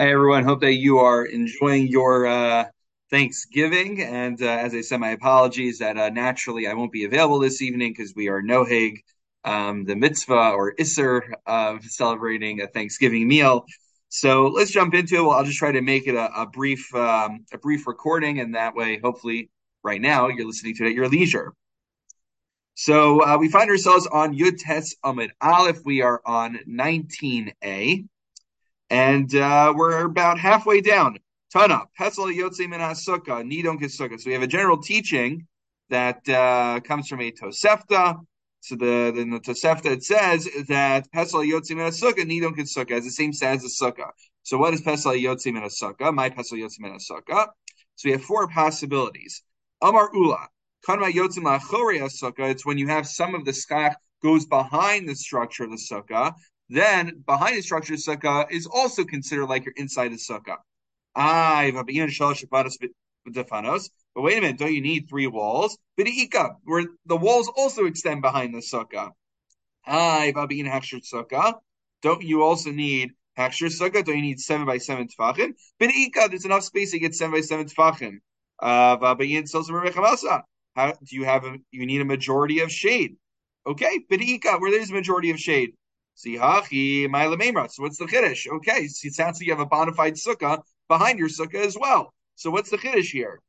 Hi, everyone. Hope that you are enjoying your Thanksgiving. And as I said, my apologies that naturally I won't be available this evening because we are Noheg, the mitzvah or Isser of celebrating a Thanksgiving meal. So let's jump into it. Well, I'll just try to make it a brief recording, and that way, hopefully, right now you're listening to it at your leisure. So we find ourselves on Yud Tes Amid Aleph. We are on 19a. And we're about halfway down. Tana, Pesel Yotze Min HaSukkah, Nidon Kesukkah. So we have a general teaching that comes from a Tosefta. So in the Tosefta it says that Pesel Yotze Min HaSukkah, Nidon Kesukkah, has the same sense as Sukkah. So what is Pesel Yotze Min HaSukkah? My Pesel Yotze Min HaSukkah. So we have four possibilities. Amar Ula, Kanma Yotze Ma'achorei HaSukkah. It's when you have some of the skach goes behind the structure of the sukkah. Then behind the structure of sukkah is also considered like you're inside the sukkah. But wait a minute, don't you need three walls? Where the walls also extend behind the sukkah. Don't you also need Hakshir sukkah? Don't you need 7 by 7 tefachim? There's enough space to get 7 by 7 tefachim. How do you have you need a majority of shade? Okay, where there's a majority of shade. Sihachi, so what's the chiddush? Okay, so it sounds like you have a bona fide sukkah behind your sukkah as well. So what's the chiddush here?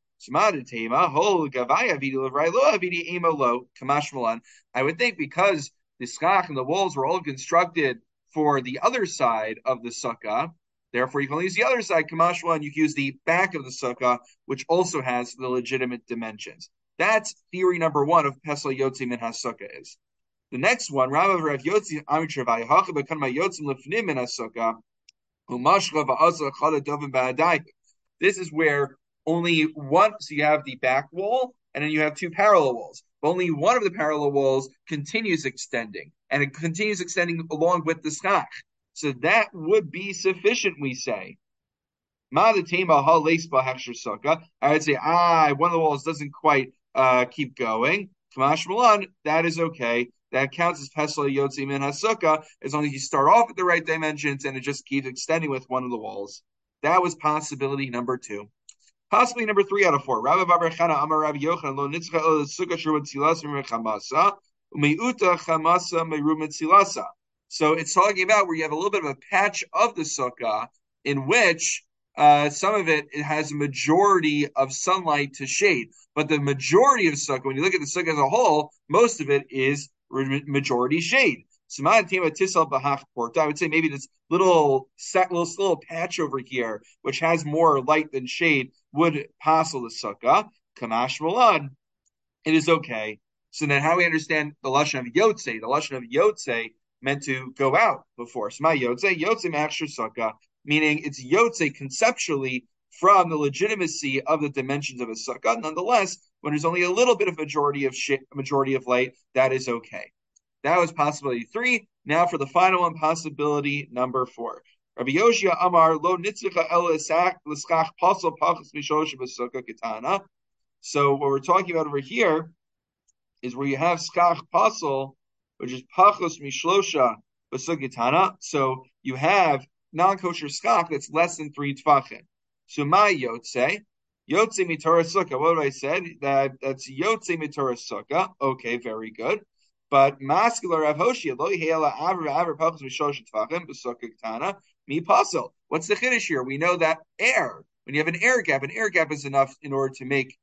I would think because the skach and the walls were all constructed for the other side of the sukkah, therefore you can only use the other side, kamashmalan, you can use the back of the sukkah, which also has the legitimate dimensions. That's theory number one of Pesel Yotze Min HaSukkah is. The next one, Rav Yotzi Amitrav Hacha Bekan Yotzim Lefnim Min HaSukkah Umashcha VaAsa Chada Dovim Ba'adai. This is where only one, so you have the back wall, and then you have two parallel walls. But only one of the parallel walls continues extending, and it continues extending along with the skach. So that would be sufficient, we say. I would say, one of the walls doesn't quite keep going. Kamash Malan, that is okay. That counts as Pesel Yotze Min HaSukkah as long as you start off at the right dimensions and it just keeps extending with one of the walls. That was possibility number two. Possibly number 3 out of 4. Rabbi Bar Chana Amar Rabbi Yochanan Lo Nitzcha El Sukkah Shur Mitzilas Chamasa Umeiuta Chamasa Meru Mitzilasa. So it's talking about where you have a little bit of a patch of the sukkah in which some of it has a majority of sunlight to shade, but the majority of sukkah, when you look at the sukkah as a whole, most of it is majority shade. I would say maybe this little patch over here, which has more light than shade, would passel the sukkah. Kamash Malad, it is okay. So then, how we understand the lashon of yotze? The lashon of yotze meant to go out before. So my yotze ma'achshir sukkah, meaning it's yotze conceptually from the legitimacy of the dimensions of a sukkah. Nonetheless, when there's only a little bit of majority of light, that is okay. That was possibility 3. Now for the final one, possibility number 4. Rabbi Yoshia Amar Lo Nitzcha El L'Skach Pasal Pachas Mishosh B'Sukkah Ketana. So what we're talking about over here is where you have Skach Pasal, which is Pachos Mishlosha B'Sukkah Ketana. So you have non-kosher skach that's less than 3 tfachim. So my yotze mitorah sukkah. What have I said? That's yotze mitorah sukkah. Okay, very good. But muscular Rav Hoshia lo yehela aver pachos mishosh tfachim b'sukkah ketana mi pasel. What's the chiddush here? We know that when you have an air gap is enough in order to make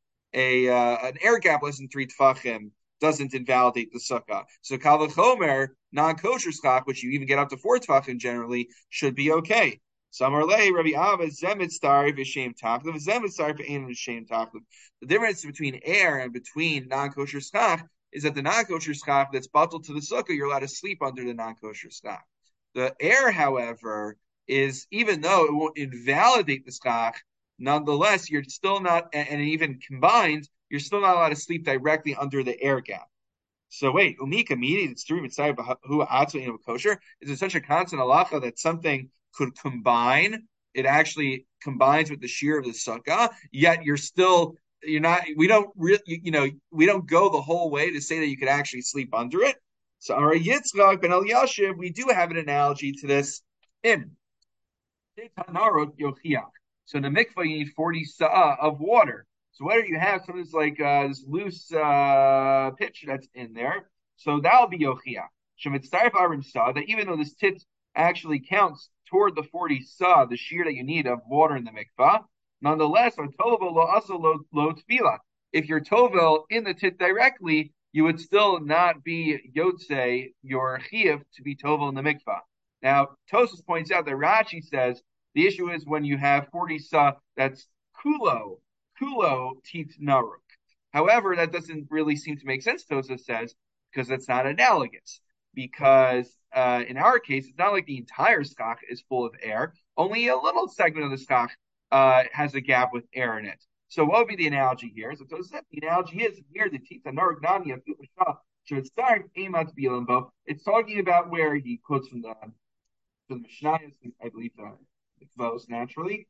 an air gap less than 3 tfachim doesn't invalidate the sukkah. So kal v'chomer non-kosher skach, which you even get up to 4 tfachim generally, should be okay. Samarlei Rabbi Ava zemitzar v'shem tachliv zemitzar v'ein v'shem tachliv. The difference between air and between non-kosher skach is that the non-kosher skach that's bottled to the sukkah, you're allowed to sleep under the non-kosher skach. The air, however, is, even though it won't invalidate the skach, nonetheless, you're still not, and even combined, you're still not allowed to sleep directly under the air gap. So wait, umika midi, it's true inside who in kosher. Is it such a constant halacha that something could combine? It actually combines with the shear of the sukkah, yet you're not. We don't really, we don't go the whole way to say that you could actually sleep under it. So Yitzchak ben Eliashib, we do have an analogy to this. So in the mikvah, you need 40 sa'ah of water. So whether you have something that's like this loose pitch that's in there, so that'll be yochiach. Shemitzaref arim sa, that even though this tit actually counts toward the 40 sa, the shear that you need of water in the mikvah, nonetheless, on tovel lo also lo tefillah. If you're tovel in the tit directly, you would still not be yotze your chiyuv to be tovel in the mikvah. Now, Tosfos points out that Rashi says the issue is when you have 40 sa, that's kulo tit naruk. However, that doesn't really seem to make sense, Tosfos says, because that's not analogous. Because in our case, it's not like the entire skach is full of air. Only a little segment of the skach has a gap with air in it. So what would be the analogy here? So Tosfos said the analogy is here the tita naruk nani of should start emat bilimbo. It's talking about where he quotes from the Mishnayos, I believe the Kvos naturally.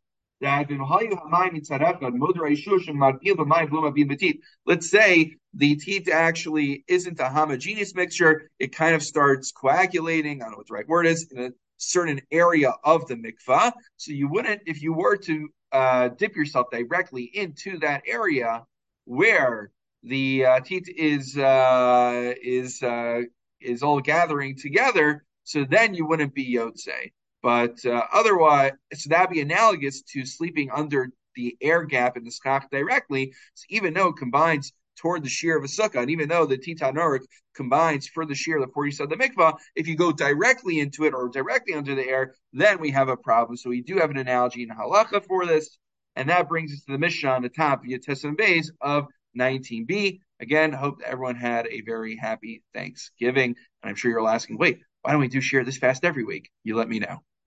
Let's say the teat actually isn't a homogeneous mixture. It kind of starts coagulating. I don't know what the right word is in a certain area of the mikvah. So you wouldn't, if you were to dip yourself directly into that area where the teat is all gathering together. So then you wouldn't be yotze. But otherwise, so that'd be analogous to sleeping under the air gap in the skach directly. So even though it combines toward the shear of a sukkah, and even though the titan norik combines for the shear of the 40 of the mikvah, if you go directly into it or directly under the air, then we have a problem. So we do have an analogy in halacha for this, and that brings us to the Mishnah on the top, Yotesem Beis of 19b. Again, hope that everyone had a very happy Thanksgiving. And I'm sure you're all asking, wait, why don't we do share this fast every week? You let me know.